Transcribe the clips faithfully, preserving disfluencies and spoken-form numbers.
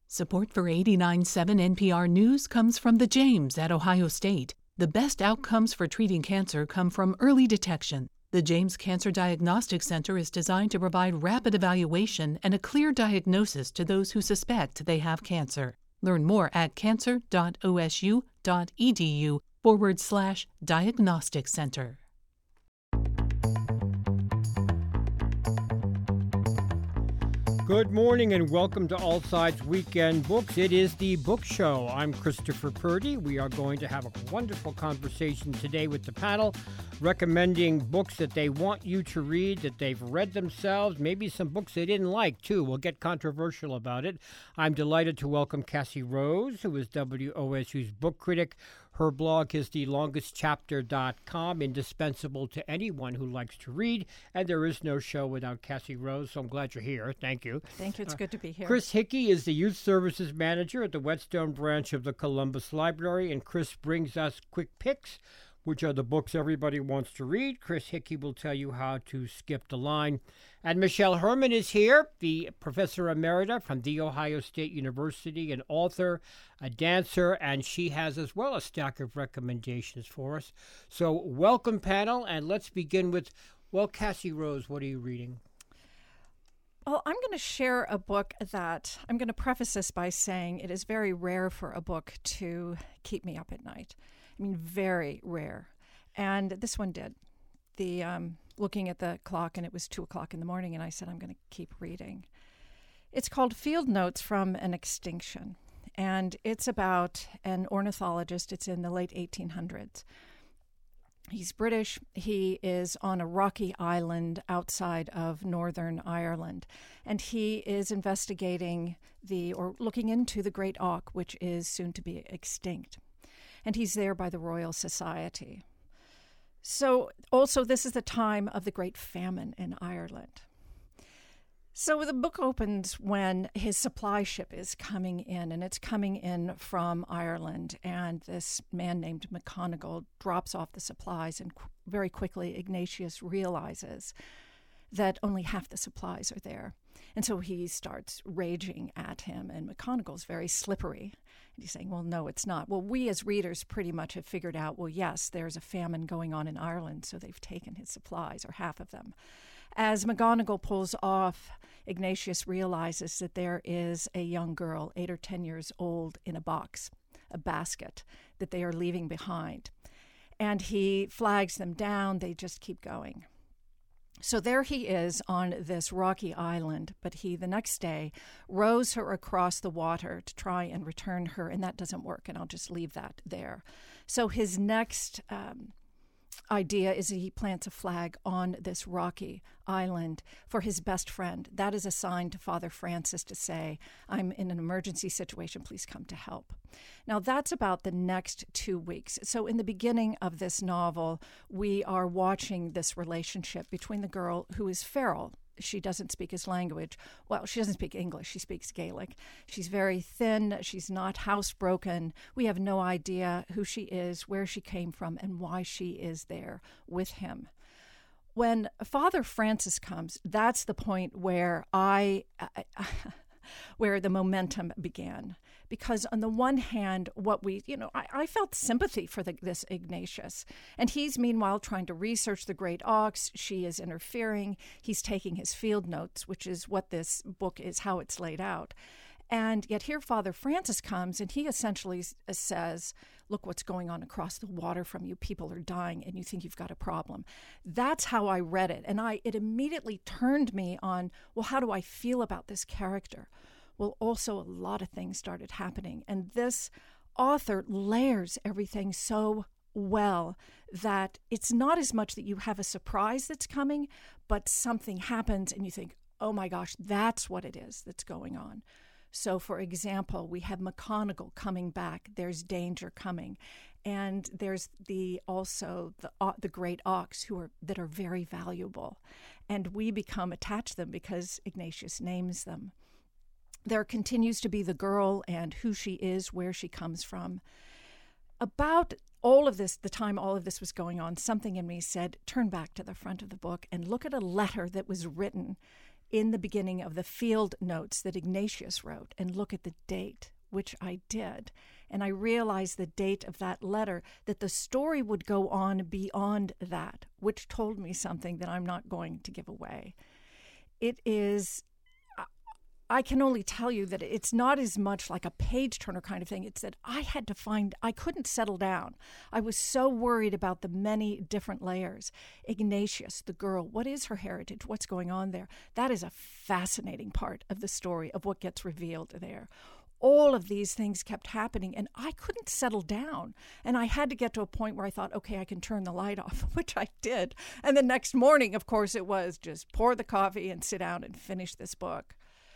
Support for eighty-nine point seven N P R News comes from the James at Ohio State. The best outcomes for treating cancer come from early detection. The James Cancer Diagnostic Center is designed to provide rapid evaluation and a clear diagnosis to those who suspect they have cancer. Learn more at cancer.osu.edu forward slash diagnostic center. Good morning and welcome to All Sides Weekend Books. It is the book show. I'm Christopher Purdy. We are going to have a wonderful conversation today with the panel, recommending books that they want you to read, that they've read themselves, maybe some books they didn't like, too. We'll get controversial about it. I'm delighted to welcome Cassie Rose, who is W O S U's book critic. Her blog is the longest chapter dot com, indispensable to anyone who likes to read. And there is no show without Cassie Rose, so I'm glad you're here. Thank you. Thank you. It's uh, good to be here. Chris Hickey is the Youth Services Manager at the Whetstone branch of the Columbus Library, and Chris brings us quick picks, which are the books everybody wants to read. Chris Hickey will tell you how to skip the line. And Michelle Herman is here, the Professor Emerita from The Ohio State University, an author, a dancer, and she has as well a stack of recommendations for us. So welcome, panel, and let's begin with, well, Cassie Rose, what are you reading? Well, I'm going to share a book that I'm going to preface this by saying it is very rare for a book to keep me up at night. I mean, very rare. And this one did. The um, looking at the clock, and it was two o'clock in the morning, and I said, I'm going to keep reading. It's called Field Notes from an Extinction, and it's about an ornithologist. It's in the late eighteen hundreds. He's British. He is on a rocky island outside of Northern Ireland, and he is investigating the, or looking into the great auk, which is soon to be extinct. And he's there by the Royal Society. So also this is the time of the Great Famine in Ireland. So the book opens when his supply ship is coming in, and it's coming in from Ireland, and this man named McGonagall drops off the supplies, and qu- very quickly Ignatius realizes that only half the supplies are there. And so he starts raging at him, and McGonagall's very slippery. And he's saying, well, no, it's not. Well, we as readers pretty much have figured out, well, yes, there's a famine going on in Ireland, so they've taken his supplies, or half of them. As McGonagall pulls off, Ignatius realizes that there is a young girl, eight or ten years old, in a box, a basket, that they are leaving behind. And he flags them down. They just keep going. So there he is on this rocky island, but he, the next day, rows her across the water to try and return her, and that doesn't work, and I'll just leave that there. So his next um, idea is that he plants a flag on this rocky island for his best friend. That is a sign to Father Francis to say, I'm in an emergency situation, please come to help. Now, that's about the next two weeks. So in the beginning of this novel, we are watching this relationship between the girl who is feral. She doesn't speak his language. Well, she doesn't speak English. She speaks Gaelic. She's very thin. She's not housebroken. We have no idea who she is, where she came from, and why she is there with him. When Father Francis comes, that's the point where I, I where the momentum began. Because on the one hand, what we, you know, I, I felt sympathy for the, this Ignatius. And he's meanwhile trying to research the great auks. She is interfering. He's taking his field notes, which is what this book is, how it's laid out. And yet here Father Francis comes, and he essentially says, look what's going on across the water from you. People are dying, and you think you've got a problem. That's how I read it. And I it immediately turned me on, well, how do I feel about this character? Well, also a lot of things started happening. And this author layers everything so well that it's not as much that you have a surprise that's coming, but something happens, and you think, oh my gosh, that's what it is that's going on. So, for example, we have McGonagall coming back. There's danger coming, and there's the also the uh, the great auks who are that are very valuable, and we become attached to them because Ignatius names them. There continues to be the girl and who she is, where she comes from. About all of this, the time all of this was going on, something in me said, turn back to the front of the book and look at a letter that was written in the beginning of the field notes that Ignatius wrote and look at the date, which I did. And I realized the date of that letter, that the story would go on beyond that, which told me something that I'm not going to give away. It is, I can only tell you that it's not as much like a page-turner kind of thing. It's that I had to find, I couldn't settle down. I was so worried about the many different layers. Ignatius, the girl, what is her heritage? What's going on there? That is a fascinating part of the story of what gets revealed there. All of these things kept happening, and I couldn't settle down. And I had to get to a point where I thought, okay, I can turn the light off, which I did. And the next morning, of course, it was just pour the coffee and sit down and finish this book.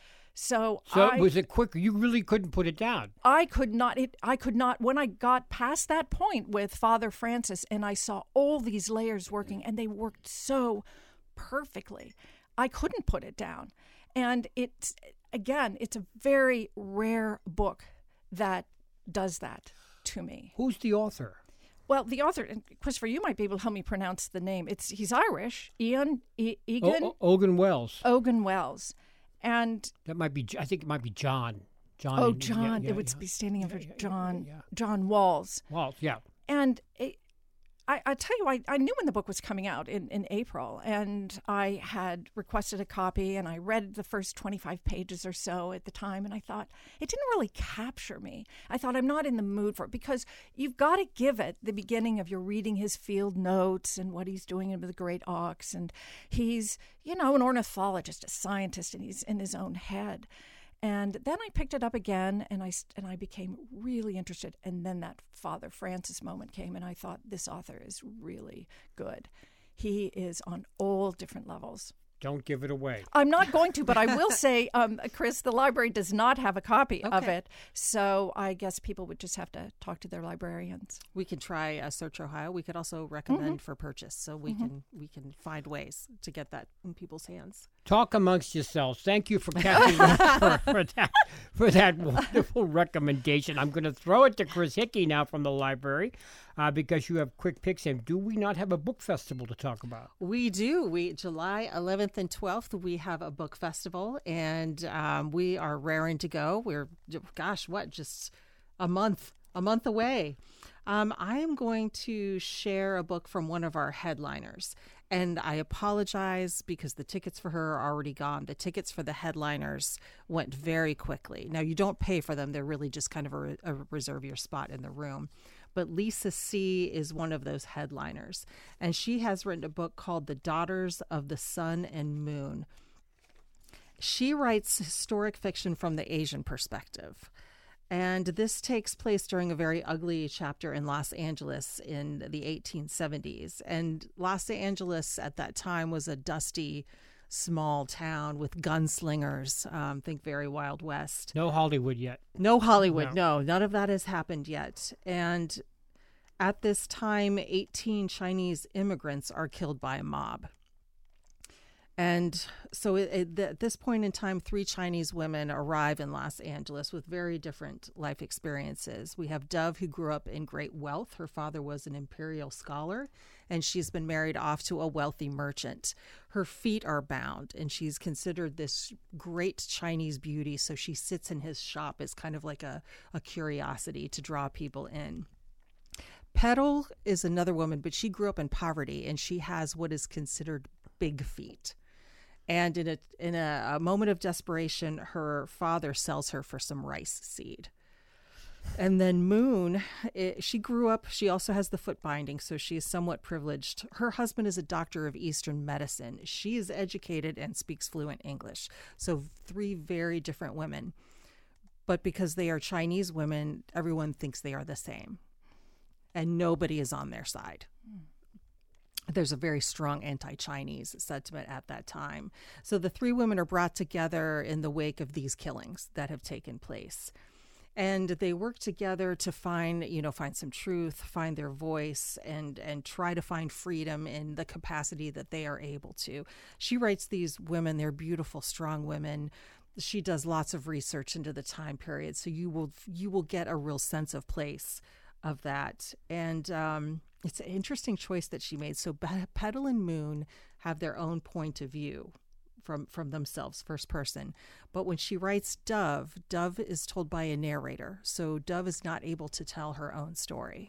So, so I, was it quick? You really couldn't put it down. I could not. It, I could not. When I got past that point with Father Francis, and I saw all these layers working, and they worked so perfectly, I couldn't put it down. And it's, again, it's a very rare book that does that to me. Who's the author? Well, the author, and Christopher, you might be able to help me pronounce the name. It's He's Irish, Ian, e- Egan? O- o- Ogan Wells. Ogan Wells. And that might be, I think it might be John. John. Oh, John. Yeah, yeah, it would yeah. be standing in for Yeah, yeah, John, yeah, yeah. John Walls. Walls, yeah. And it, I, I tell you, I, I knew when the book was coming out in, in April, and I had requested a copy, and I read the first twenty-five pages or so at the time, and I thought, it didn't really capture me. I thought, I'm not in the mood for it, because you've got to give it the beginning of you're reading his field notes and what he's doing with the great ox, and he's, you know, an ornithologist, a scientist, and he's in his own head. And then I picked it up again, and I and I became really interested. And then that Father Francis moment came, and I thought, this author is really good. He is on all different levels. Don't give it away. I'm not going to, but I will say, um, Chris, the library does not have a copy okay. of it. So I guess people would just have to talk to their librarians. We can try uh, Search Ohio. We could also recommend Mm-hmm. for purchase, so we Mm-hmm. can we can find ways to get that in people's hands. Talk amongst yourselves. Thank you for catching up for, for that for that wonderful recommendation. I'm going to throw it to Chris Hickey now from the library uh, because you have quick picks. And do we not have a book festival to talk about? We do. We July eleventh and twelfth, we have a book festival, and um, we are raring to go. We're, gosh, what, just a month, a month away. Um, I am going to share a book from one of our headliners, and I apologize because the tickets for her are already gone. The tickets for the headliners went very quickly. Now, you don't pay for them. They're really just kind of a, a reserve your spot in the room. But Lisa C. is one of those headliners, and she has written a book called The Daughters of the Sun and Moon. She writes historic fiction from the Asian perspective. And this takes place during a very ugly chapter in Los Angeles in the eighteen seventies. And Los Angeles at that time was a dusty, small town with gunslingers. Um, think very Wild West. No Hollywood yet. No Hollywood. No. No, none of that has happened yet. And at this time, eighteen Chinese immigrants are killed by a mob. And so it, it, at this point in time, three Chinese women arrive in Los Angeles with very different life experiences. We have Dove, who grew up in great wealth. Her father was an imperial scholar, and she's been married off to a wealthy merchant. Her feet are bound, and she's considered this great Chinese beauty, so she sits in his shop as kind of like a, a curiosity to draw people in. Petal is another woman, but she grew up in poverty, and she has what is considered big feet. And in a in a, a moment of desperation, her father sells her for some rice seed. And then Moon, it, she grew up, she also has the foot binding, so she is somewhat privileged. Her husband is a doctor of Eastern medicine. She is educated and speaks fluent English. So three very different women. But because they are Chinese women, everyone thinks they are the same. And nobody is on their side. Mm. There's a very strong anti-Chinese sentiment at that time. So the three women are brought together in the wake of these killings that have taken place. And they work together to find, you know, find some truth, find their voice, and and try to find freedom in the capacity that they are able to. She writes these women, they're beautiful, strong women. She does lots of research into the time period, so you will you will get a real sense of place of that. And um, it's an interesting choice that she made. So Petal and Moon have their own point of view from from themselves, first person. But when she writes Dove, Dove is told by a narrator, so Dove is not able to tell her own story.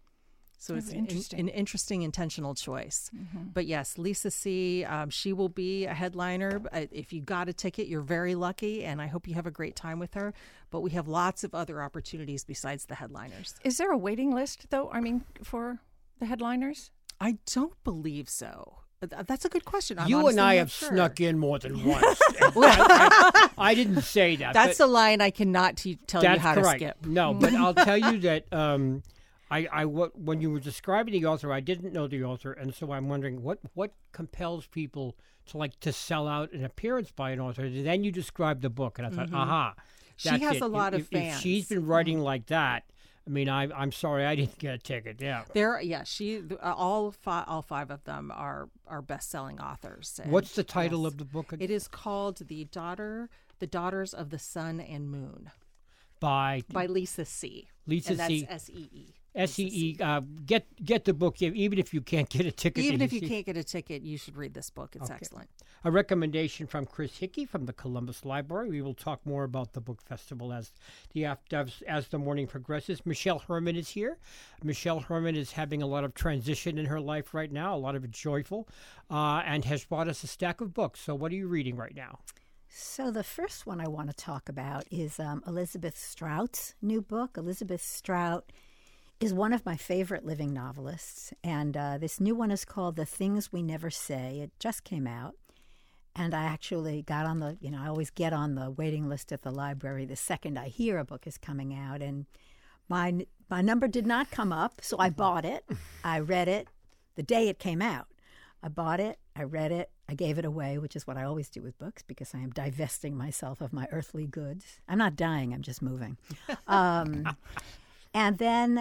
So That's it's interesting. An, an interesting intentional choice. Mm-hmm. But yes, Lisa See, um, she will be a headliner. If you got a ticket, you're very lucky, and I hope you have a great time with her. But we have lots of other opportunities besides the headliners. Is there a waiting list, though, I mean, for the headliners? I don't believe so. Th- That's a good question. I'm you and honestly I not have sure. snuck in more than once. I, I, I didn't say that. That's but a line I cannot te- tell you that's how correct. to skip. No, but I'll tell you that um, I, I, what, when you were describing the author, I didn't know the author, and so I'm wondering what, what compels people to like to sell out an appearance by an author. Then you described the book, and I thought, Mhm. aha, She that's has it. a lot if, of if, if she's fans. been writing like that, I mean, I, I'm sorry I didn't get a ticket. Yeah. There, yeah, she uh, all five, all five of them are are best-selling authors. And What's the title yes, of the book? It is called the daughter, the Daughters of the Sun and Moon by by Lisa See. Lisa and that's See. S E E. S E E. Uh, get get the book, even if you can't get a ticket. Even to if you see- can't get a ticket, you should read this book. It's Okay. excellent. A recommendation from Chris Hickey from the Columbus Library. We will talk more about the book festival as the after, as the morning progresses. Michelle Herman is here. Michelle Herman is having a lot of transition in her life right now, a lot of it joyful, uh, and has brought us a stack of books. So what are you reading right now? So the first one I want to talk about is um, Elizabeth Strout's new book. Elizabeth Strout is one of my favorite living novelists, and uh, this new one is called The Things We Never Say. It just came out, and I actually got on the, you know, I always get on the waiting list at the library the second I hear a book is coming out, and my my number did not come up, so I bought it. I read it the day it came out. I bought it, I read it, I gave it away, which is what I always do with books because I am divesting myself of my earthly goods. I'm not dying, I'm just moving. Um, and then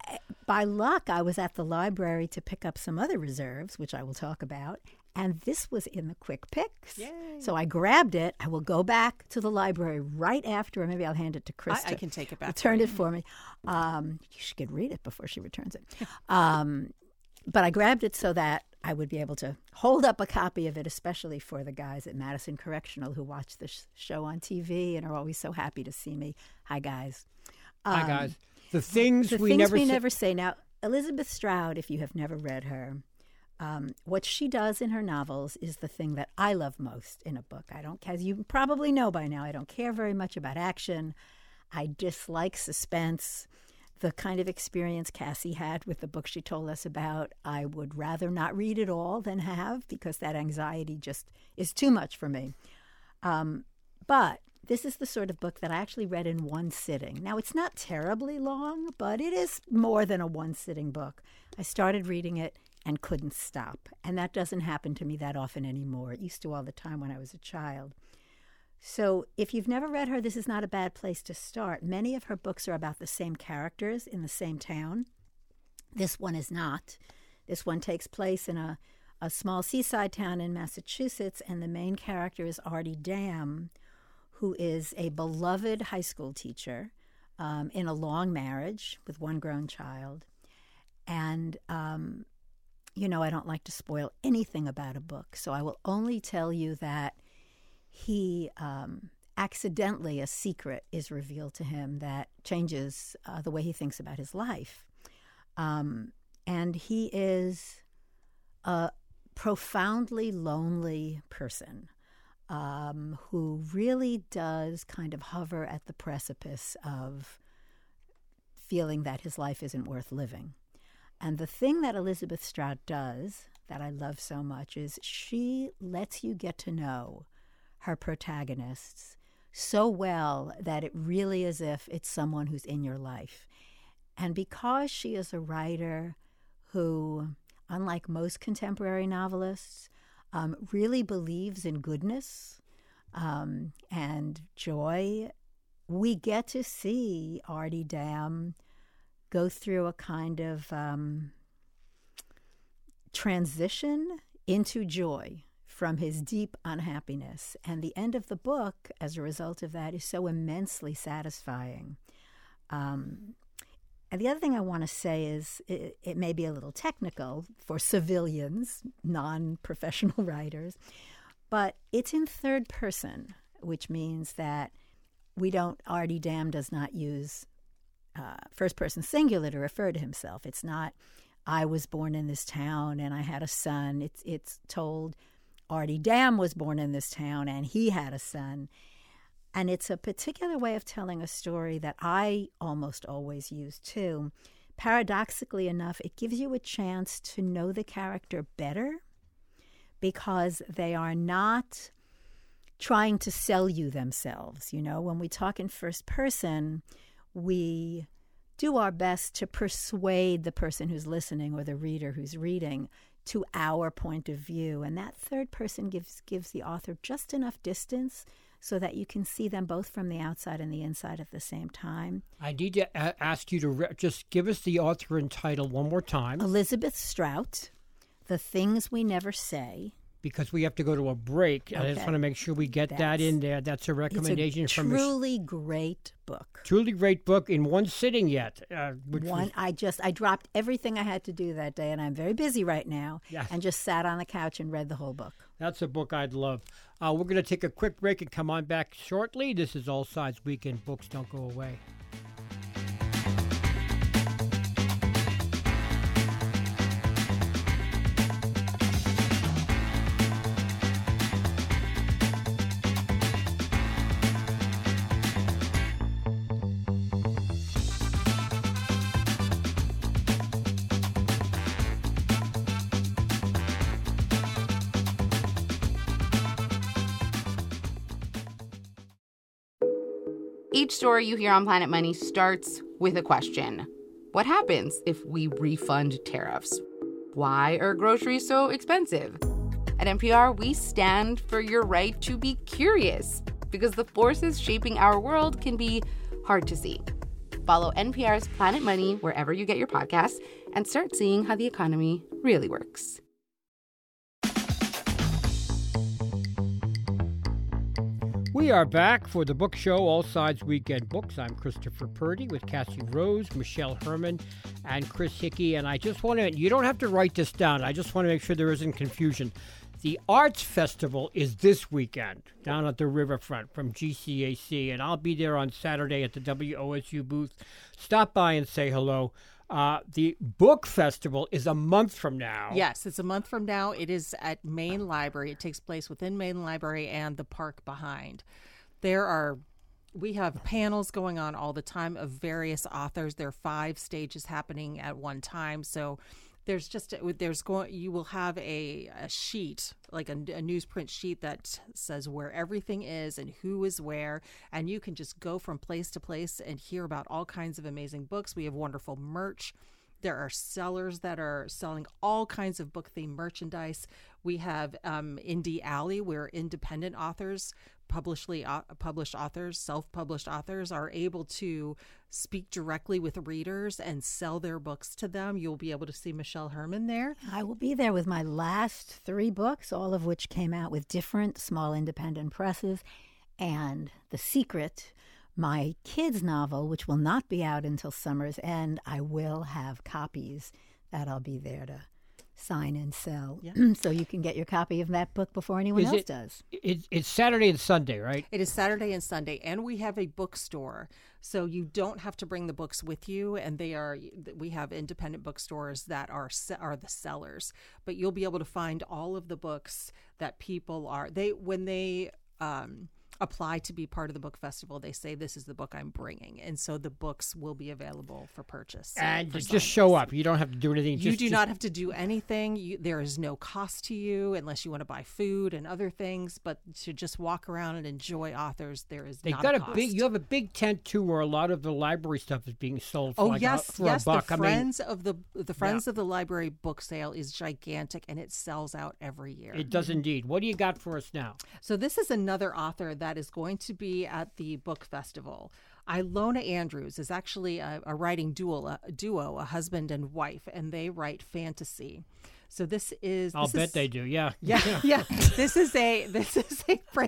by luck, I was at the library to pick up some other reserves, which I will talk about, and this was in the quick picks. Yay. So I grabbed it. I will go back to the library right after, or maybe I'll hand it to Krista. I, I can take it back. Returned for it for me. Um, she could read it before she returns it. Um, but I grabbed it so that I would be able to hold up a copy of it, especially for the guys at Madison Correctional who watch the sh- show on T V and are always so happy to see me. Hi, guys. Hi, Um, guys. The things the we things never we say. never say. Now, Elizabeth Strout, if you have never read her, um, what she does in her novels is the thing that I love most in a book. I don't, as you probably know by now, I don't care very much about action. I dislike suspense. The kind of experience Cassie had with the book she told us about, I would rather not read at all than have, because that anxiety just is too much for me. Um, but this is the sort of book that I actually read in one sitting. Now, it's not terribly long, but it is more than a one-sitting book. I started reading it and couldn't stop, and that doesn't happen to me that often anymore. It used to all the time when I was a child. So if you've never read her, this is not a bad place to start. Many of her books are about the same characters in the same town. This one is not. This one takes place in a, a small seaside town in Massachusetts, and the main character is Artie Dam, who is a beloved high school teacher um, in a long marriage with one grown child. And, um, you know, I don't like to spoil anything about a book, so I will only tell you that he um, accidentally, a secret is revealed to him that changes uh, the way he thinks about his life. Um, and he is a profoundly lonely person um, who really does kind of hover at the precipice of feeling that his life isn't worth living. And the thing that Elizabeth Strout does that I love so much is she lets you get to know her protagonists so well that it really is as if it's someone who's in your life. And because she is a writer who, unlike most contemporary novelists, um, really believes in goodness um, and joy, we get to see Artie Dam go through a kind of um, transition into joy from his deep unhappiness. And the end of the book, as a result of that, is so immensely satisfying. Um, and the other thing I want to say is it, it may be a little technical for civilians, non-professional writers, But it's in third person, which means that we don't, Artie Dam does not use uh, first person singular to refer to himself. It's not, I was born in this town and I had a son. It's, it's told, Artie Dam was born in this town and he had a son. And it's a particular way of telling a story that I almost always use too. Paradoxically enough, it gives you a chance to know the character better because they are not trying to sell you themselves. You know, when we talk in first person, we do our best to persuade the person who's listening or the reader who's reading to our point of view. And that third person gives gives the author just enough distance so that you can see them both from the outside and the inside at the same time. I need to a- ask you to re- just give us the author and title one more time. Elizabeth Strout, The Things We Never Say. Because we have to go to a break. Okay. I just want to make sure we get That's, that in there. That's a recommendation it's a from truly great book. Truly great book in one sitting yet. Uh, which One, was, I just, I dropped everything I had to do that day, and I'm very busy right now, Yes. and just sat on the couch and read the whole book. That's a book I'd love. Uh, we're going to take a quick break and come on back shortly. This is All Sides Weekend Books. Don't go away. Each story you hear on Planet Money starts with a question. What happens if we refund tariffs? Why are groceries so expensive? At N P R, we stand for your right to be curious because the forces shaping our world can be hard to see. Follow N P R's Planet Money wherever you get your podcasts and start seeing how the economy really works. We are back for the book show, All Sides Weekend Books. I'm Christopher Purdy with Cassie Rose, Michelle Herman, and Chris Hickey. And I just want to, you don't have to write this down. I just want to make sure there isn't confusion. The Arts Festival is this weekend down at the riverfront from G C A C. And I'll be there on Saturday at the W O S U booth. Stop by and say hello. Uh, the book festival is a month from now. Yes, it's a month from now. It is at Main Library. It takes place within Main Library and the park behind. There are, we have panels going on all the time of various authors. There are five stages happening at one time. So there's just, there's going, you will have a, a sheet, like a, a newsprint sheet that says where everything is and who is where. And you can just go from place to place and hear about all kinds of amazing books. We have wonderful merch. There are sellers that are selling all kinds of book-themed merchandise. We have um, Indie Alley, where independent authors, publishly, uh, published authors, self-published authors are able to speak directly with readers and sell their books to them. You'll be able to see Michelle Herman there. I will be there with my last three books, all of which came out with different small independent presses. And The Secret, my kids' novel, which will not be out until summer's end, I will have copies that I'll be there to sign and sell. Yeah. So you can get your copy of that book before anyone Is else it, does. It, it's Saturday and Sunday, right? It is Saturday and Sunday, and we have a bookstore. So you don't have to bring the books with you, and they are, we have independent bookstores that are are the sellers. But you'll be able to find all of the books that people are, they when they um, apply to be part of the book festival, they say, this is the book I'm bringing. And so the books will be available for purchase. And for just show up. You don't have to do anything. You just, do just... not have to do anything. You, there is no cost to you unless you want to buy food and other things. But to just walk around and enjoy authors, there is They've not got a a, cost. big. You have a big tent too, where a lot of the library stuff is being sold. For Oh like yes, a, for yes. a buck. The I mean, friends of the the friends Yeah. of the library book sale is gigantic, and it sells out every year. it does indeed. What do you got for us now? So this is another author that is going to be at the book festival. Ilona Andrews is actually a, a writing duo, a duo, a husband and wife, and they write fantasy. So this is. I'll this bet is, they do. Yeah. Yeah, yeah. This is a. This is a great.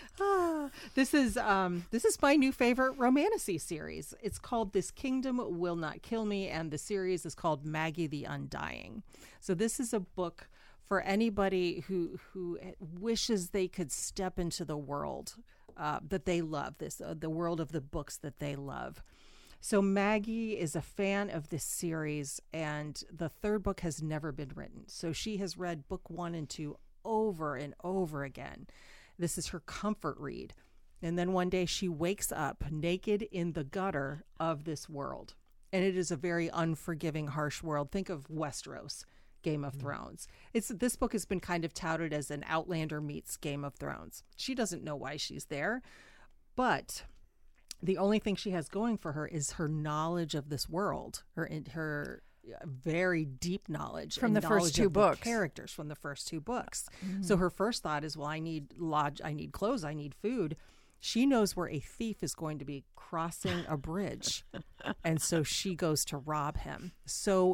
Ah, this is um. This is my new favorite romantasy series. It's called "This Kingdom Will Not Kill Me," and the series is called Maggie the Undying. So this is a book for anybody who who wishes they could step into the world uh, that they love, this uh, the world of the books that they love. So Maggie is a fan of this series, and the third book has never been written. So she has read book one and two over and over again. This is her comfort read. And then one day she wakes up naked in the gutter of this world. And it is a very unforgiving, harsh world. Think of Westeros, Game of mm. Thrones. It's this book has been kind of touted as an Outlander meets Game of Thrones. She doesn't know why she's there, but the only thing she has going for her is her knowledge of this world, her her very deep knowledge from the knowledge first two of books, the characters from the first two books. Mm. So her first thought is, well, I need lodge, I need clothes, I need food. She knows where a thief is going to be crossing a bridge, and so she goes to rob him. So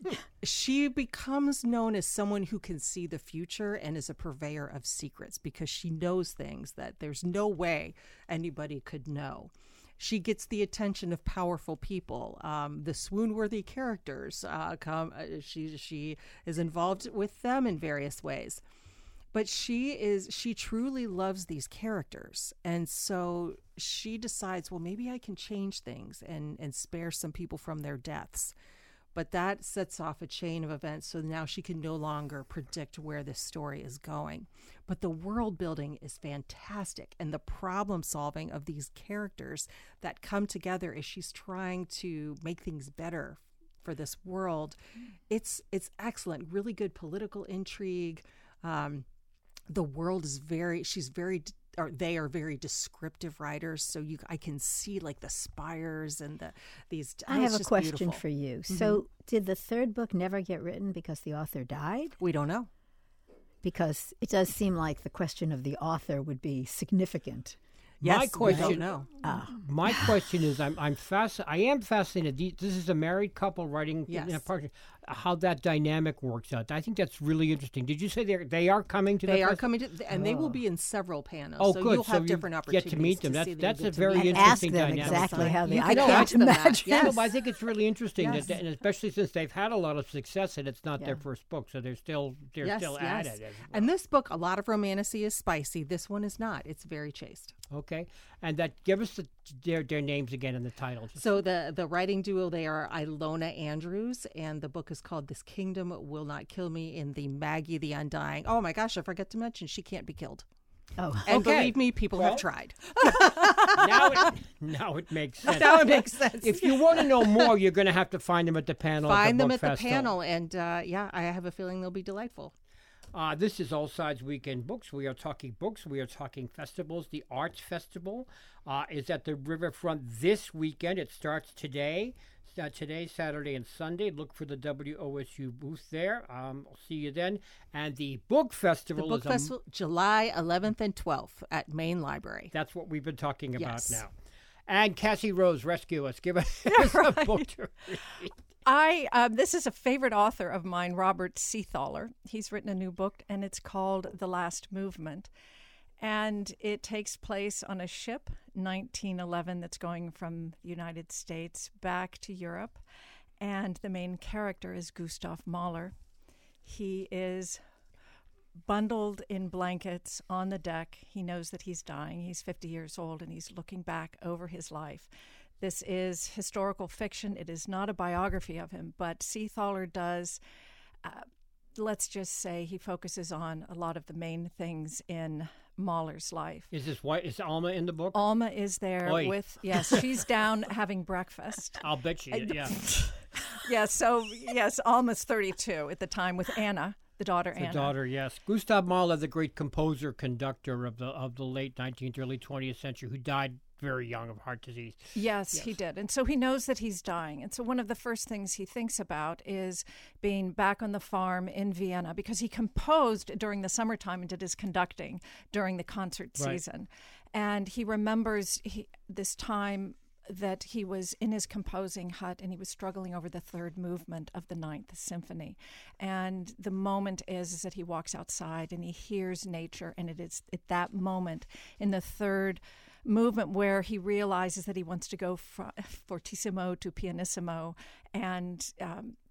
she becomes known as someone who can see the future and is a purveyor of secrets because she knows things that there's no way anybody could know. She gets the attention of powerful people. Um, the swoon-worthy characters uh, come. Uh, she she is involved with them in various ways. But she is she truly loves these characters. And so she decides, well, maybe I can change things and, and spare some people from their deaths. But that sets off a chain of events. So now she can no longer predict where this story is going. But the world building is fantastic. And the problem solving of these characters that come together as she's trying to make things better for this world. It's, it's excellent. Really good political intrigue. Um, The world is very, she's very, or they are very descriptive writers. So you, I can see like the spires and the, these. I oh, have it's a just question beautiful. for you. Mm-hmm. So did the third book never get written because the author died? We don't know. Because it does seem like the question of the author would be significant. Yes, my question, we don't know. Ah. My question is, I'm I'm fasc- I am fascinated. This is a married couple writing Yes. in a partnership. How that dynamic works out. I think that's really interesting. Did you say they they are coming to? They the are fest- coming to, and they will be in several panels. Oh, so good. you'll So have you different get opportunities to meet them. to That's- see them, that's get a to very meet And them. ask interesting them dynamic. exactly how they. You I can can't ask them that. imagine. Yeah, no, Yes. but I think it's really interesting, Yes. that, and especially since they've had a lot of success, and it's not their Yeah. first book, so they're still they're Yes, still yes. at it. as well. And this book, a lot of romantasy is spicy. This one is not. It's very chaste. Okay, and that give us the, their their names again in the title. Just- So the the writing duo, they are Ilona Andrews, and the book is called "This Kingdom Will Not Kill Me" in the Maggie the Undying. Oh my gosh, I forgot to mention she can't be killed. Oh, And Okay. believe me, people Well- have tried. now it now it makes sense. Now it makes sense. If you want to know more, you're going to have to find them at the panel. Find at the them book at the festival. panel, and uh, yeah, I have a feeling they'll be delightful. Uh, this is All Sides Weekend Books. We are talking books. We are talking festivals. The Arts Festival uh, is at the Riverfront this weekend. It starts today. Uh, today, Saturday, and Sunday. Look for the W O S U booth there. Um, I'll see you then. And the Book The Festival book is a- festival, July eleventh and twelfth at Main Library. that's what we've been talking about Yes. now. And Cassie Rose, rescue us. Give us a book to read. I um, this is a favorite author of mine, Robert Seathaler. He's written a new book, and it's called The Last Movement, and it takes place on a ship, nineteen eleven, that's going from the United States back to Europe, and the main character is Gustav Mahler. He is bundled in blankets on the deck. He knows that he's dying. He's fifty years old, and he's looking back over his life. This is historical fiction. It is not a biography of him, but Seathaler does, uh, let's just say he focuses on a lot of the main things in Mahler's life. Is this white? Is Alma in the book? Alma is there Oy. with, yes, she's down having breakfast. I'll bet you. Yeah. Yeah, so, yes, Alma's thirty-two at the time with Anna, the daughter The Anna. daughter, yes. Gustav Mahler, the great composer, conductor of the of the late nineteenth, early twentieth century, who died very young of heart disease. Yes, he did. And so he knows that he's dying. And so one of the first things he thinks about is being back on the farm in Vienna, because he composed during the summertime and did his conducting during the concert Right. season. And he remembers he, this time that he was in his composing hut and he was struggling over the third movement of the Ninth Symphony. And the moment is, is that he walks outside and he hears nature. And it is at that moment in the third movement where he realizes that he wants to go from fortissimo to pianissimo and um,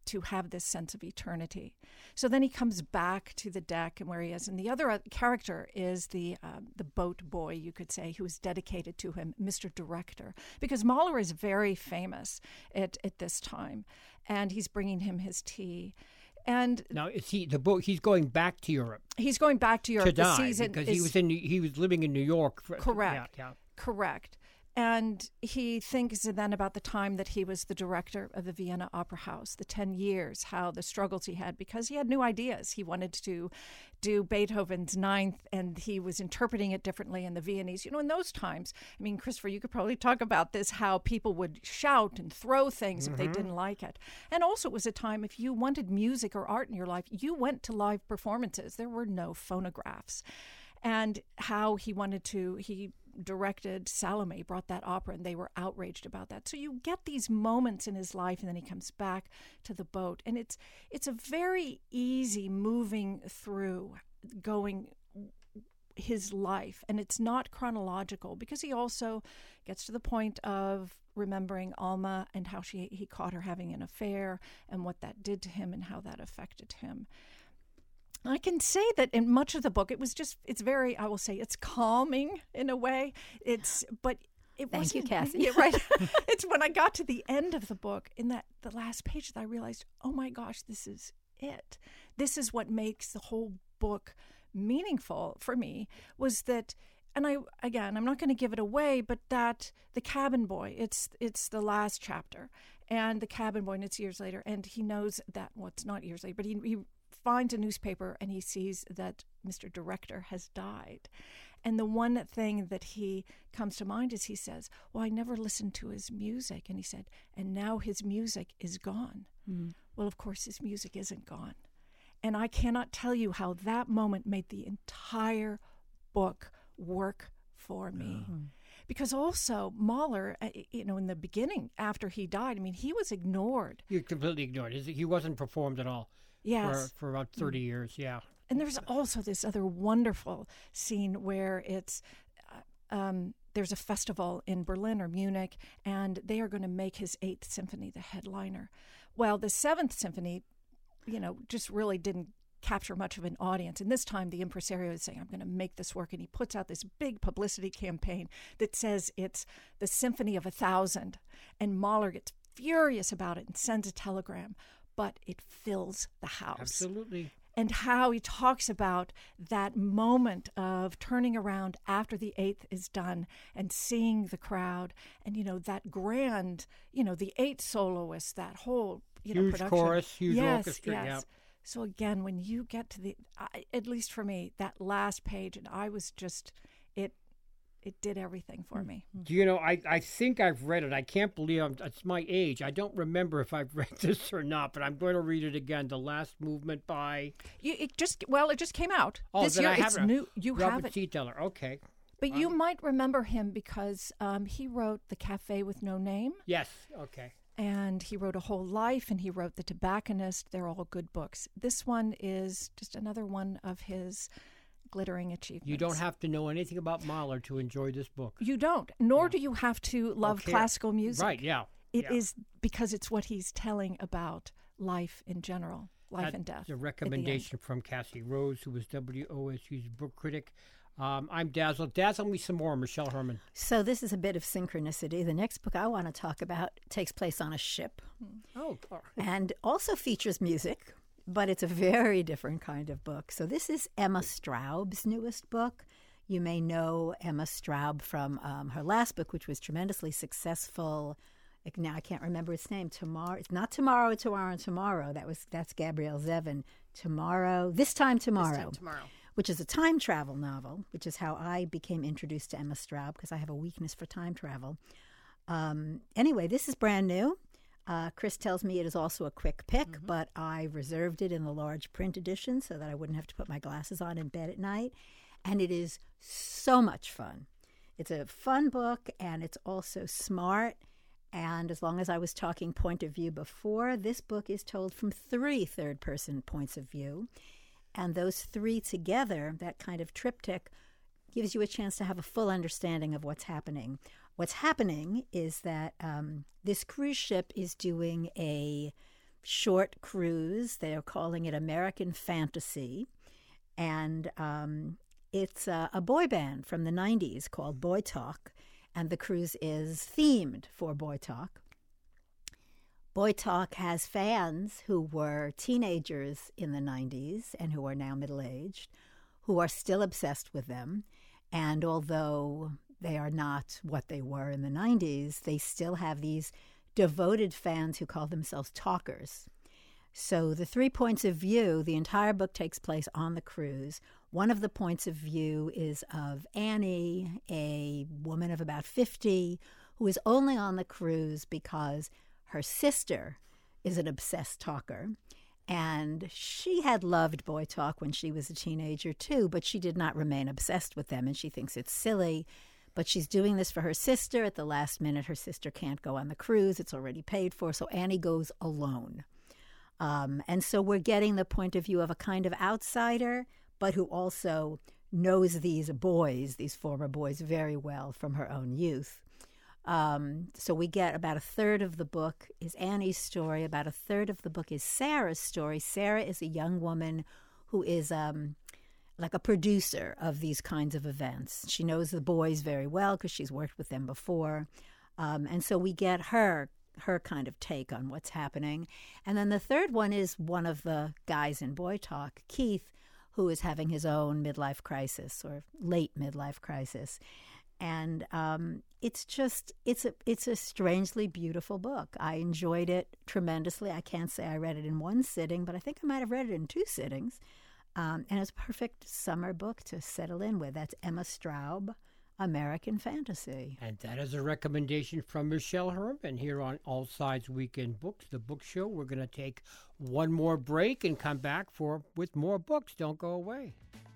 to have this sense of eternity. So then he comes back to the deck and where he is. And the other character is the uh, the boat boy, you could say, who is dedicated to him, Mister Director, because Mahler is very famous at, at this time, and he's bringing him his tea. And now, is he the boat? He's going back to Europe. He's going back to Europe. To die, the season because is, he was in he was living in New York. For, correct. Yeah, yeah. Correct. And he thinks then about the time that he was the director of the Vienna Opera House, the ten years, how the struggles he had, because he had new ideas. He wanted to do Beethoven's Ninth, and he was interpreting it differently in the Viennese. You know, in those times, I mean, Christopher, you could probably talk about this, how people would shout and throw things mm-hmm. if they didn't like it. And also it was a time, if you wanted music or art in your life, you went to live performances. There were no phonographs. And how he wanted to, he directed Salome, brought that opera, and they were outraged about that. So you get these moments in his life, and then he comes back to the boat. And it's it's a very easy moving through, going his life. And it's not chronological, because he also gets to the point of remembering Alma and how she he caught her having an affair and what that did to him and how that affected him. I can say that in much of the book, it was just, it's very, I will say, it's calming in a way. It's, but it Thank wasn't. you, Cassie. Yeah, right. It's when I got to the end of the book, in that the last page, that I realized, oh my gosh, this is it. This is what makes the whole book meaningful for me, was that, and I, again, I'm not going to give it away, but that the cabin boy, it's it's the last chapter, and the cabin boy, and it's years later, and he knows that, well, it's not years later, but he, he finds a newspaper and he sees that Mister Director has died. And the one thing that he comes to mind is he says, well, I never listened to his music. And he said, and now his music is gone. Mm. Well, of course, his music isn't gone. And I cannot tell you how that moment made the entire book work for me. Oh. Because also Mahler, you know, in the beginning, after he died, I mean, he was ignored. You completely ignored. He wasn't performed at all. Yes. For, for about thirty years, yeah. And there's also this other wonderful scene where it's, uh, um, there's a festival in Berlin or Munich, and they are going to make his Eighth Symphony the headliner. Well, the Seventh Symphony, you know, just really didn't capture much of an audience. And this time the impresario is saying, I'm going to make this work. And he puts out this big publicity campaign that says it's the Symphony of a Thousand. And Mahler gets furious about it and sends a telegram. But it fills the house. Absolutely. And how he talks about that moment of turning around after the eighth is done and seeing the crowd, and, you know, that grand, you know, the eight soloists, that whole, you know, huge production. Chorus, huge yes, orchestra. Yes. Yeah. So again, when you get to the, I, at least for me, that last page, and I was just, it, It did everything for me. Do you know, I, I think I've read it. I can't believe I'm, it's my age. I don't remember if I've read this or not, but I'm going to read it again. The Last Movement by... You, it just Well, it just came out oh, this then year. I have It's it. new. You Robert have it. Seeteller. Okay. But um, you might remember him because um, he wrote The Cafe with No Name. Yes. Okay. And he wrote A Whole Life, and he wrote The Tobacconist. They're all good books. This one is just another one of his glittering achievements. You don't have to know anything about Mahler to enjoy this book. You don't, nor yeah. do you have to love okay. classical music. Right, yeah. It yeah. is because it's what he's telling about life in general, life That's and death. A recommendation from Cassie Rose, who was W O S U's book critic. Um, I'm dazzled. Dazzle me some more, Michelle Herman. So this is a bit of synchronicity. The next book I want to talk about takes place on a ship. Oh, and also features music, but it's a very different kind of book. So this is Emma Straub's newest book. You may know Emma Straub from um, her last book, which was tremendously successful. Like, now I can't remember its name. Tomorrow, it's not Tomorrow, Tomorrow, Tomorrow. That was that's Gabrielle Zevin. Tomorrow, This Time Tomorrow. This Time Tomorrow. Which is a time travel novel, which is how I became introduced to Emma Straub, because I have a weakness for time travel. Um, anyway, this is brand new. Uh, Chris tells me it is also a quick pick, mm-hmm. but I reserved it in the large print edition so that I wouldn't have to put my glasses on in bed at night. And it is so much fun. It's a fun book, and it's also smart. And as long as I was talking point of view before, this book is told from three third-person points of view. And those three together, that kind of triptych, gives you a chance to have a full understanding of what's happening. What's happening is that um, this cruise ship is doing a short cruise. They are calling it American Fantasy. And um, it's a, a boy band from the nineties called Boy Talk. And the cruise is themed for Boy Talk. Boy Talk has fans who were teenagers in the nineties and who are now middle-aged, who are still obsessed with them. And although they are not what they were in the nineties, they still have these devoted fans who call themselves talkers. So the three points of view, the entire book takes place on the cruise. One of the points of view is of Annie, a woman of about fifty, who is only on the cruise because her sister is an obsessed talker. And she had loved Boy Talk when she was a teenager too, but she did not remain obsessed with them, and she thinks it's silly. But she's doing this for her sister. At the last minute, her sister can't go on the cruise. It's already paid for, so Annie goes alone. Um, and so we're getting the point of view of a kind of outsider, but who also knows these boys, these former boys, very well from her own youth. Um, so we get about a third of the book is Annie's story. About a third of the book is Sarah's story. Sarah is a young woman who is um, like a producer of these kinds of events. She knows the boys very well because she's worked with them before. Um, and so we get her her kind of take on what's happening. And then the third one is one of the guys in Boy Talk, Keith, who is having his own midlife crisis or late midlife crisis. And um, it's just, it's a, it's a strangely beautiful book. I enjoyed it tremendously. I can't say I read it in one sitting, but I think I might have read it in two sittings. Um, and it's a perfect summer book to settle in with. That's Emma Straub, American Fantasy. And that is a recommendation from Michelle Herman here on All Sides Weekend Books, the book show. We're going to take one more break and come back for with more books. Don't go away.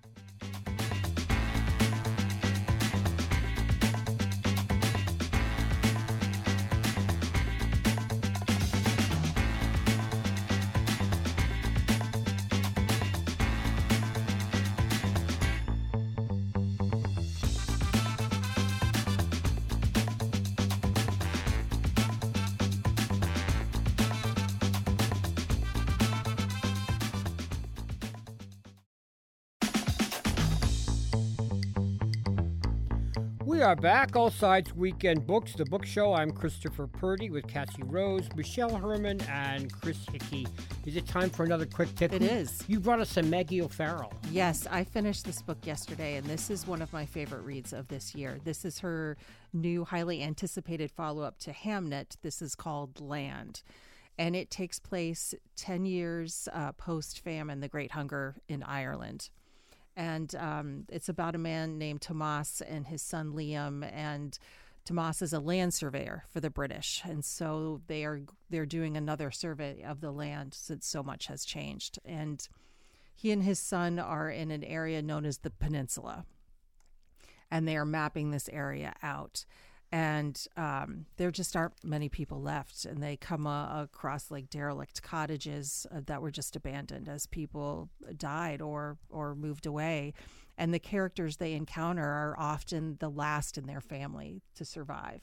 We are back, All Sides Weekend Books, the book show. I'm Christopher Purdy with Cassie Rose, Michelle Herman, and Chris Hickey. Is it time for another quick tip? It is. You brought us some Maggie O'Farrell. Yes, I finished this book yesterday, and this is one of my favorite reads of this year. This is her new, highly anticipated follow-up to Hamnet. This is called Land, and it takes place ten years uh, post-famine, the Great Hunger in Ireland. And um, it's about a man named Tomas and his son Liam. And Tomas is a land surveyor for the British, and so they are they're doing another survey of the land since so much has changed. And he and his son are in an area known as the Peninsula, and they are mapping this area out. And um, there just aren't many people left, and they come uh, across like derelict cottages uh, that were just abandoned as people died or or moved away. And the characters they encounter are often the last in their family to survive.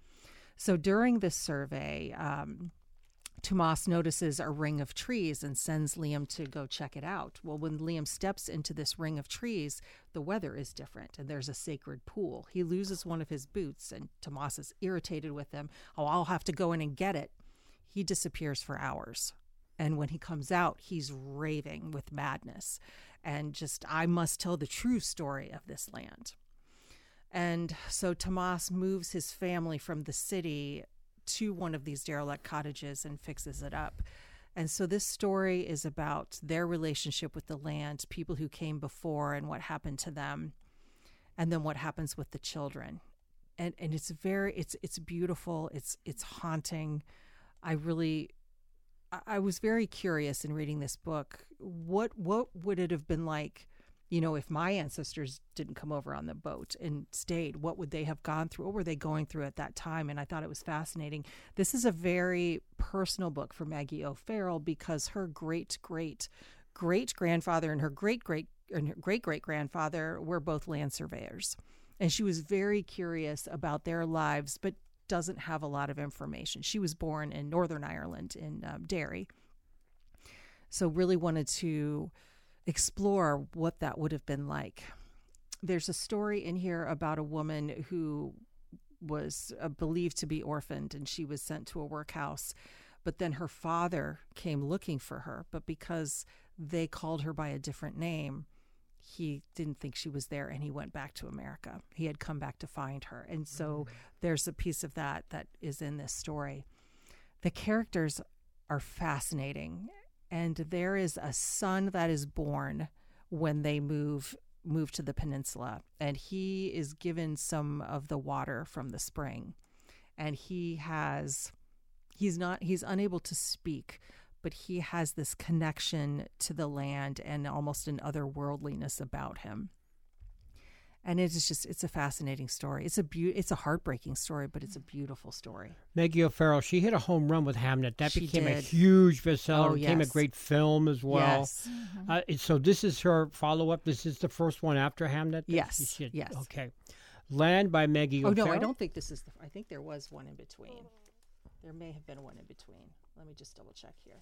So during this survey, um, Tomas notices a ring of trees and sends Liam to go check it out. Well, when Liam steps into this ring of trees, the weather is different, and there's a sacred pool. He loses one of his boots, and Tomas is irritated with him. Oh, I'll have to go in and get it. He disappears for hours. And when he comes out, he's raving with madness. And just, I must tell the true story of this land. And so Tomas moves his family from the city to one of these derelict cottages and fixes it up. And so this story is about their relationship with the land, people who came before and what happened to them, and then what happens with the children. And and it's very it's it's beautiful, it's it's haunting. I really I was very curious in reading this book. What what would it have been like, you know, if my ancestors didn't come over on the boat and stayed? What would they have gone through? What were they going through at that time? And I thought it was fascinating. This is a very personal book for Maggie O'Farrell because her great, great, great grandfather and her great, great, and her great, great grandfather were both land surveyors. And she was very curious about their lives, but doesn't have a lot of information. She was born in Northern Ireland in um, Derry. So really wanted to explore what that would have been like. There's a story in here about a woman who was uh, believed to be orphaned, and she was sent to a workhouse. But then her father came looking for her, but because they called her by a different name, he didn't think she was there, and he went back to America. He had come back to find her. And so there's a piece of that that is in this story. The characters are fascinating, and there is a son that is born when they move move to the peninsula, and he is given some of the water from the spring, and he has he's not he's unable to speak, but he has this connection to the land and almost an otherworldliness about him. And it is just, it's a fascinating story. It's a be- it's a heartbreaking story, but it's a beautiful story. Maggie O'Farrell, she hit a home run with Hamnet. That She became a did. huge bestseller. Oh, It became a yes. great film as well. Yes. Uh, so this is her follow-up. This is the first one after Hamnet? that Yes, she should- yes. Okay. Land by Maggie Oh, O'Farrell. no, I don't think this is the, I think there was one in between. There may have been one in between. Let me just double check here.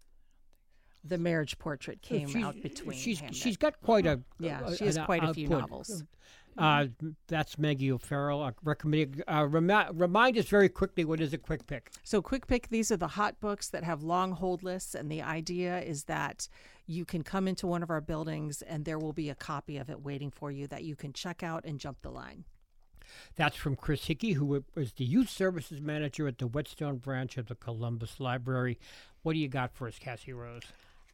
The Marriage Portrait So came she's- out between She's, Hamnet. she's got quite a... Yeah, a- she has an quite a few output. novels. Uh, that's Maggie O'Farrell. I recommend, uh, remi- remind us very quickly, what is a quick pick? So quick pick, these are the hot books that have long hold lists, and the idea is that you can come into one of our buildings and there will be a copy of it waiting for you that you can check out and jump the line. That's from Chris Hickey, who was the Youth Services Manager at the Whetstone branch of the Columbus Library. What do you got for us, Cassie Rose?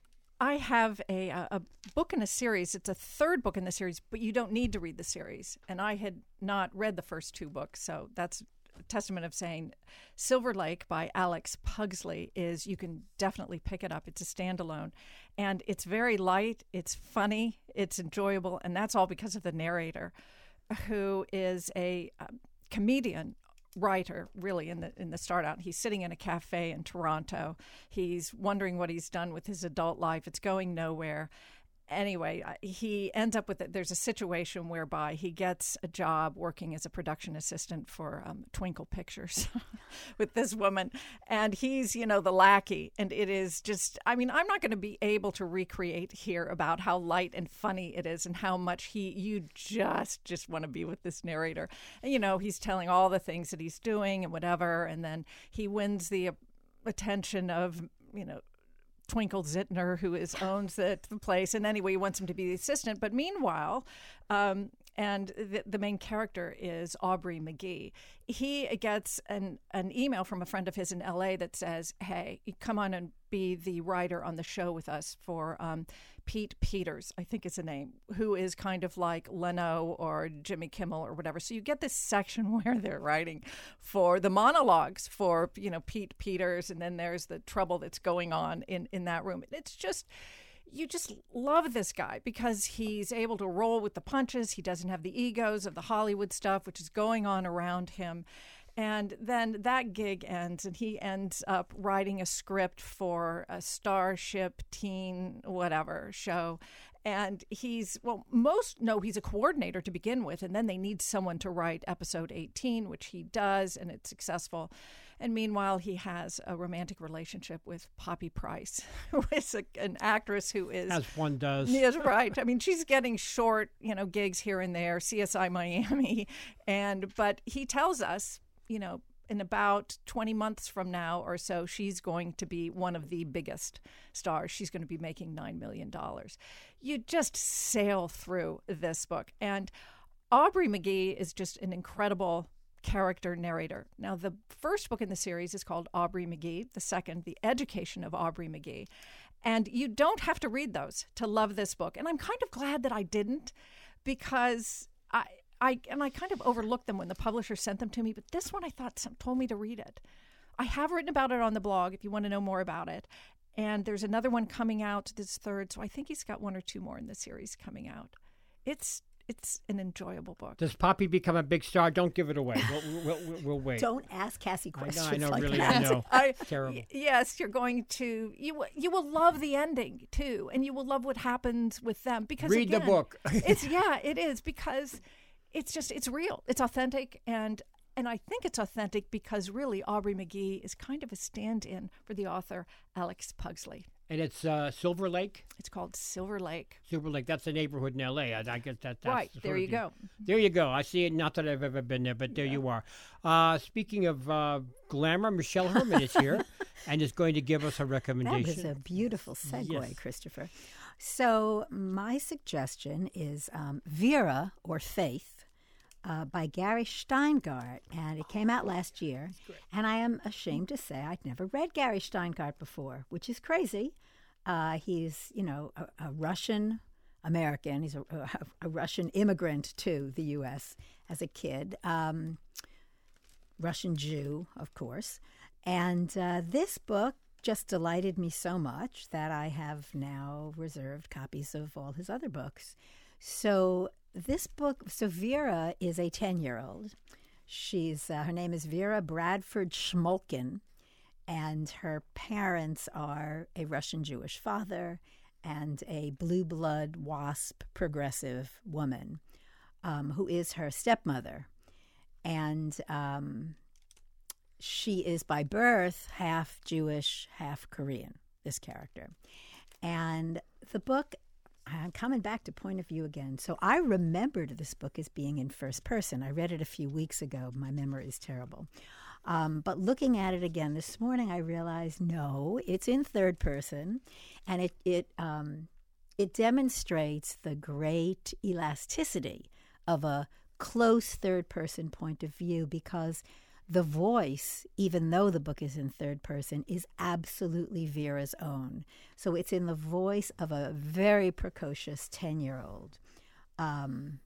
I have a, a a book in a series. It's a third book in the series, but you don't need to read the series. And I had not read the first two books, so that's a testament of saying Silver Lake by Alex Pugsley is, you can definitely pick it up. It's a standalone. And it's very light, it's funny, it's enjoyable, and that's all because of the narrator, who is a um, comedian writer, really, in the in the start out. He's sitting in a cafe in Toronto. He's wondering what he's done with his adult life. It's going nowhere. Anyway, uh, he ends up with it. There's a situation whereby he gets a job working as a production assistant for um, Twinkle Pictures with this woman. And he's, you know, the lackey. And it is just, I mean, I'm not going to be able to recreate here about how light and funny it is and how much he, you just, just want to be with this narrator. And, you know, he's telling all the things that he's doing and whatever. And then he wins the attention of, you know, Twinkle Zittner, who is owns the, the place, and anyway, he wants him to be the assistant. But meanwhile, um, and the, the main character is Aubrey McGee. He gets an an email from a friend of his in L A that says, "Hey, come on and be the writer on the show with us for um, Pete Peters, I think is the name, who is kind of like Leno or Jimmy Kimmel or whatever." So you get this section where they're writing for the monologues for, you know, Pete Peters, and then there's the trouble that's going on in, in that room. It's just, you just love this guy because he's able to roll with the punches. He doesn't have the egos of the Hollywood stuff, which is going on around him. And then that gig ends, and he ends up writing a script for a Starship teen whatever show. And he's, well, most know he's a coordinator to begin with, and then they need someone to write episode eighteen, which he does, and it's successful. And meanwhile, he has a romantic relationship with Poppy Price, who is a, an actress who is... As one does. Yes, right. I mean, she's getting short, you know, gigs here and there, C S I Miami. and But he tells us, you know, in about twenty months from now or so, she's going to be one of the biggest stars. She's going to be making nine million dollars. You just sail through this book. And Aubrey McGee is just an incredible character narrator. Now, the first book in the series is called Aubrey McGee. The second, The Education of Aubrey McGee. And you don't have to read those to love this book. And I'm kind of glad that I didn't, because I... I and I kind of overlooked them when the publisher sent them to me, but this one I thought some, told me to read it. I have written about it on the blog if you want to know more about it. And there's another one coming out this third, so I think he's got one or two more in the series coming out. It's it's an enjoyable book. Does Poppy become a big star? Don't give it away. We'll, we'll, we'll, we'll wait. Don't ask Cassie I know, questions I know, like really, that. I know. I, Terrible. y- yes, you're going to you you will love the ending too, and you will love what happens with them because Read the again, book. it's yeah, it is because it's just it's real, it's authentic, and and I think it's authentic because really Aubrey McGee is kind of a stand-in for the author Alex Pugsley. And it's uh, Silver Lake? It's called Silver Lake. Silver Lake, that's a neighborhood in L A. I, I guess that, that's right, the there sort you of the, go. There you go. I see it. Not that I've ever been there, but there Yeah. you are. Uh, speaking of uh, glamour, Michelle Herman is here and is going to give us a recommendation. That was a beautiful segue, Yes. Christopher. So my suggestion is um, Vera, or Faith, uh, by Gary Steingart, and it came out last year. And I am ashamed to say I'd never read Gary Steingart before, which is crazy. Uh, he's, you know, a, a Russian American. He's a, a, a Russian immigrant to the U S as a kid. Um, Russian Jew, of course. And uh, this book just delighted me so much that I have now reserved copies of all his other books. So this book, so Vera is a ten-year-old. She's uh, her name is Vera Bradford Schmolkin, and her parents are a Russian Jewish father and a blue blood WASP progressive woman um, who is her stepmother. And um, she is by birth half Jewish, half Korean, this character. And the book, I'm coming back to point of view again. So I remembered this book as being in first person. I read it a few weeks ago. My memory is terrible. Um, but looking at it again this morning, I realized, no, it's in third person. And it, it, um, it demonstrates the great elasticity of a close third person point of view, because the voice, even though the book is in third person, is absolutely Vera's own. So it's in the voice of a very precocious ten-year-old. Um,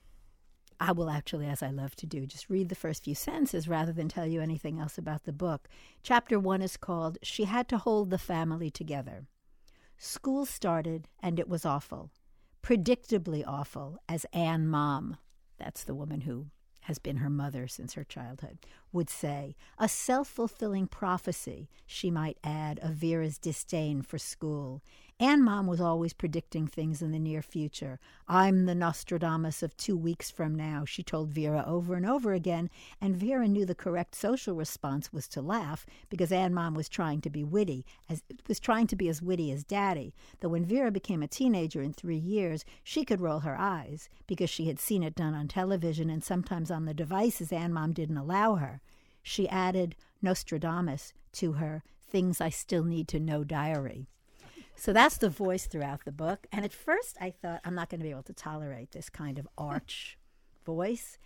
I will actually, as I love to do, just read the first few sentences rather than tell you anything else about the book. Chapter one is called, She Had to Hold the Family Together. School started, and it was awful. Predictably awful, as Ann Mom, that's the woman who has been her mother since her childhood, would say. A self-fulfilling prophecy, she might add, of Vera's disdain for school. Ann Mom was always predicting things in the near future. I'm the Nostradamus of two weeks from now, she told Vera over and over again, and Vera knew the correct social response was to laugh, because Ann Mom was trying to be witty, as was trying to be as witty as Daddy. Though when Vera became a teenager in three years, she could roll her eyes, because she had seen it done on television and sometimes on the devices Ann Mom didn't allow her. She added Nostradamus to her Things I Still Need to Know diary. So that's the voice throughout the book. And at first I thought, I'm not going to be able to tolerate this kind of arch voice.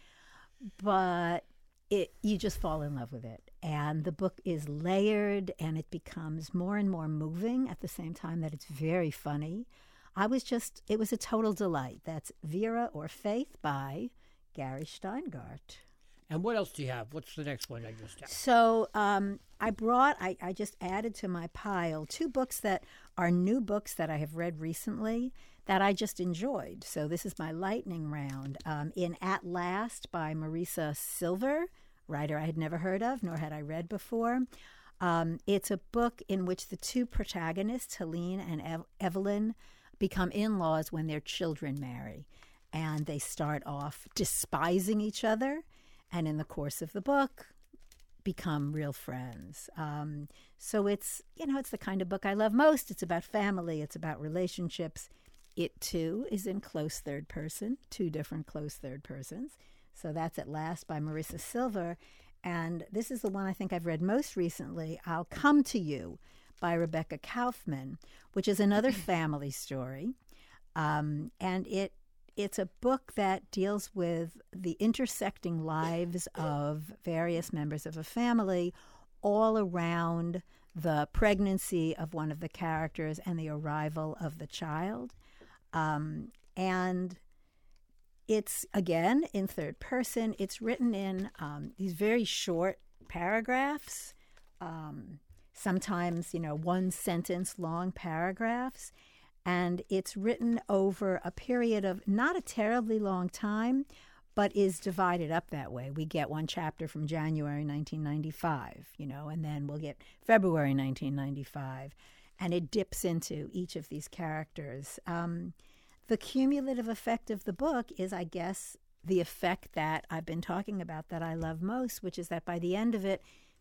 But it, you just fall in love with it. And the book is layered, and it becomes more and more moving at the same time that it's very funny. I was just, it was a total delight. That's Vera, or Faith, by Gary Steingart. And what else do you have? What's the next one I just have? So um, I brought, I, I just added to my pile two books that are new books that I have read recently that I just enjoyed. So this is my lightning round. Um, in At Last by Marisa Silver, writer I had never heard of, nor had I read before. Um, it's a book in which the two protagonists, Helene and Ev- Evelyn, become in-laws when their children marry. And they start off despising each other, and in the course of the book, become real friends. Um, so it's, you know, it's the kind of book I love most. It's about family. It's about relationships. It, too, is in close third person, two different close third persons. So that's At Last by Marisa Silver. And this is the one I think I've read most recently, I'll Come to You by Rebecca Kaufman, which is another family story. Um, and it It's a book that deals with the intersecting lives of various members of a family all around the pregnancy of one of the characters and the arrival of the child. Um, and it's, again, in third person. It's written in um, these very short paragraphs, um, sometimes, you know, one sentence long paragraphs. And it's written over a period of not a terribly long time, but is divided up that way. We get one chapter from January nineteen ninety-five, you know, and then we'll get February nineteen ninety-five. And it dips into each of these characters. Um, the cumulative effect of the book is, I guess, the effect that I've been talking about that I love most, which is that by the end of it,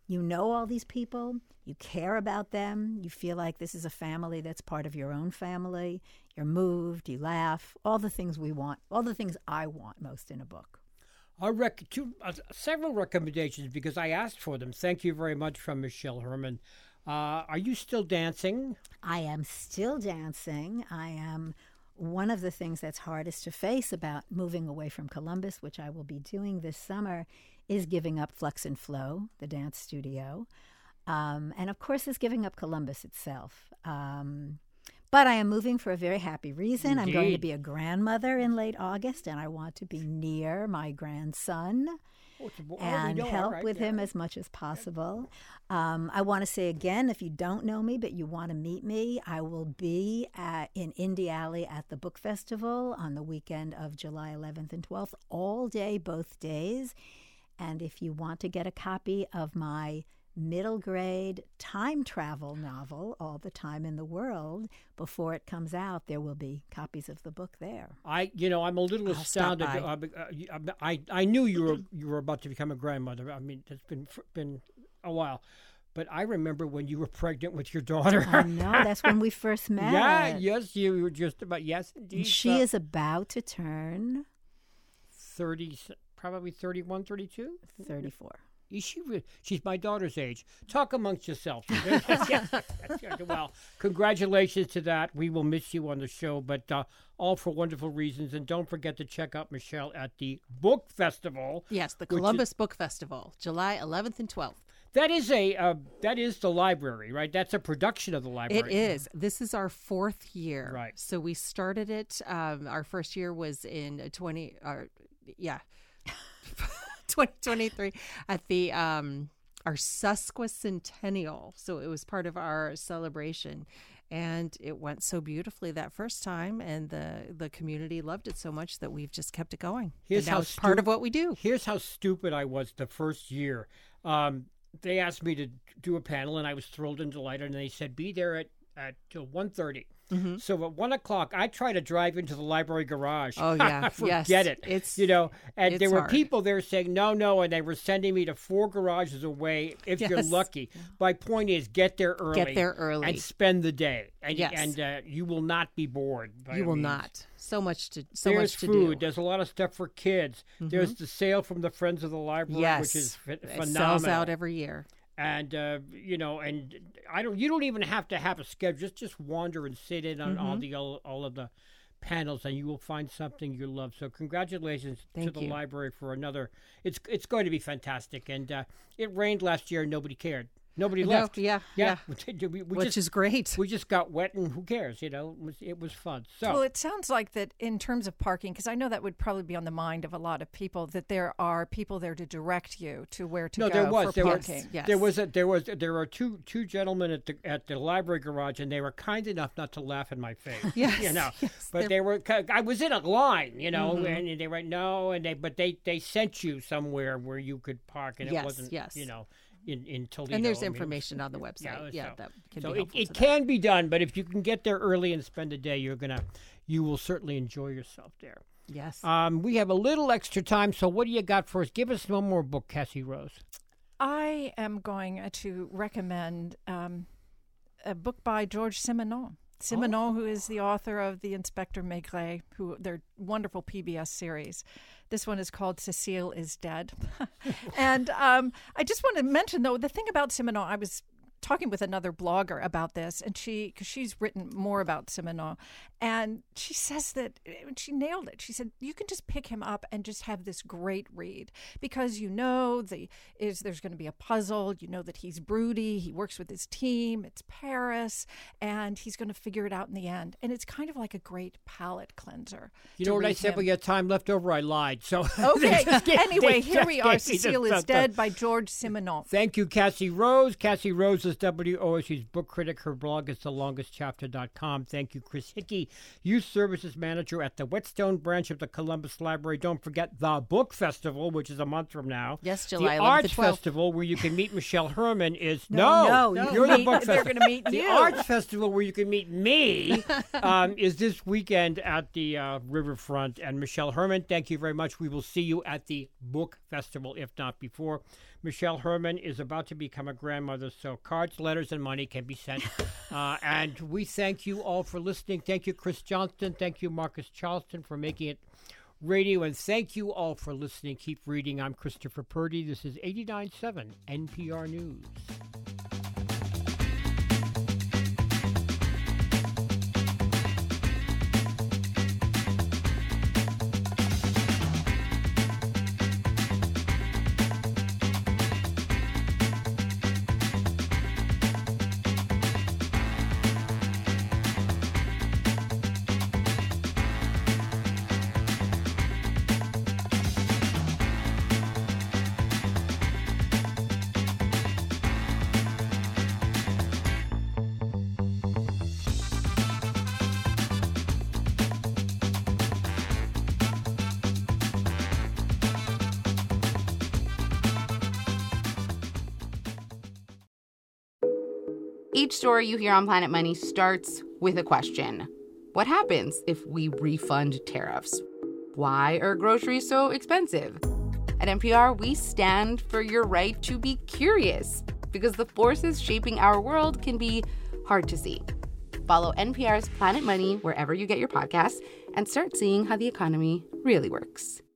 you know all these people, you care about them, you feel like this is a family that's part of your own family, you're moved, you laugh, all the things we want, all the things I want most in a book. I rec- two, uh, several recommendations because I asked for them. Thank you very much from Michelle Herman. Uh, are you still dancing? I am still dancing. I am. One of the things that's hardest to face about moving away from Columbus, which I will be doing this summer, is giving up Flux and Flow, the dance studio. Um, and of course, is giving up Columbus itself. Um, but I am moving for a very happy reason. Indeed. I'm going to be a grandmother in late August, and I want to be near my grandson. Oh, it's a bo- oh, and we know, help right, with yeah. him as much as possible. Um, I want to say again, if you don't know me but you want to meet me, I will be at, in Indie Alley at the Book Festival on the weekend of July eleventh and twelfth, all day, both days. And if you want to get a copy of my middle grade time travel novel, All the Time in the World, before it comes out, there will be copies of the book there. I, you know, I'm a little I'll stop astounded. by. Uh, uh, I, I knew you were you were about to become a grandmother. I mean, it's been been a while, but I remember when you were pregnant with your daughter. I know, that's when we first met. Yeah, yes, you were just about yes, indeed. And she uh, is about to turn thirty, probably thirty-one, thirty-two. thirty-four. Is she? Re- She's my daughter's age. Talk amongst yourselves. Yeah, that's good. Well, congratulations to that. We will miss you on the show, but uh, all for wonderful reasons. And don't forget to check out Michelle at the Book Festival. Yes, the which Columbus is- Book Festival, July eleventh and twelfth. That is a uh, that is the library, right? That's a production of the library. It is. This is our fourth year. Right. So we started it. Um, our first year was in twenty. Or yeah, twenty twenty-three at the um, our sesquicentennial. So it was part of our celebration, and it went so beautifully that first time, and the the community loved it so much that we've just kept it going. Here's and now how it's part stu- of what we do. Here's how stupid I was the first year. Um, they asked me to do a panel, and I was thrilled and delighted. And they said, "Be there at at one thirty." Mm-hmm. So at one o'clock, I try to drive into the library garage. Oh, yeah. Forget Yes. it. It's- you know, and it's there were hard. people there saying no, no, and they were sending me to four garages away. If you're Yes. lucky, my point is, get there early. Get there early. and spend the day. And Yes. and uh, you will not be bored. by You will means. not. So much to so There's much to food. do. There's a lot of stuff for kids. There's the sale from the Friends of the Library, Yes, which is ph- it phenomenal. sells out every year. and uh, you know, and I don't. You don't even have to have a schedule. Just just wander and sit in on all the all, all of the panels, and you will find something you love. So congratulations to Thank the you. library for another. It's it's going to be fantastic. And uh, it rained last year, and nobody cared. Nobody No, left. yeah, yeah. we, we Which just, is great. we just got wet, and who cares? You know, it was, it was fun. So. Well, it sounds like that in terms of parking, because I know that would probably be on the mind of a lot of people, that there are people there to direct you to where to No, go there was. for There was. parking. Yes. There was. A, there was. There were two two gentlemen at the at the library garage, and they were kind enough not to laugh in my face. Yes, you know. yes, but they're- they were. I was in a line, you know, Mm-hmm. and they were no, and they but they they sent you somewhere where you could park, and Yes, it wasn't. yes. You know, in in Toledo. And there's I mean, it was- information on the website. Yeah, Yeah, so- that can so be it, helpful it to can be done, but if you can get there early and spend a day, you're gonna, you will certainly enjoy yourself there. that. Yes. Um, we have a little extra time, so what do you got for us? Give us one more book, Cassie Rose. I am going to recommend um, a book by Georges Simenon. Simenon, who is the author of The Inspector Maigret, who their wonderful P B S series. This one is called Cecile is Dead. and um, I just want to mention, though, the thing about Simenon, I was talking with another blogger about this, and she, because she's written more about Simenon, and she says that she nailed it. She said you can just pick him up and just have this great read because you know the is there's going to be a puzzle. You know that he's broody. He works with his team. It's Paris, and he's going to figure it out in the end. And it's kind of like a great palate cleanser. You to know what I read said? him. We had time left over. I lied. So Okay. they just gave- Anyway, they here just we are. gave me the Cecile is stuff. Dead by Georges Simenon. Thank you, Cassie Rose. Cassie Rose is W O S U's book critic. Her blog is the longest chapter dot com. Thank you, Chris Hickey, Youth Services Manager at the Whetstone branch of the Columbus Library. Don't forget the Book Festival, which is a month from now. Yes, July The eleventh Arts to twelfth. Festival, where you can meet Michelle Herman, is No, no, no, you're you the Book meet- they're Festival. gonna meet the you. Arts Festival, where you can meet me, um, is this weekend at the uh, Riverfront. And Michelle Herman, thank you very much. We will see you at the Book Festival, if not before. Michelle Herman is about to become a grandmother, so cards, letters, and money can be sent. uh, and we thank you all for listening. Thank you, Chris Johnston. Thank you, Marcus Charleston, for making it radio. And thank you all for listening. Keep reading. I'm Christopher Purdy. This is eighty-nine point seven N P R News. Each story you hear on Planet Money starts with a question. What happens if we refund tariffs? Why are groceries so expensive? At N P R, we stand for your right to be curious, because the forces shaping our world can be hard to see. Follow N P R's Planet Money wherever you get your podcasts and start seeing how the economy really works.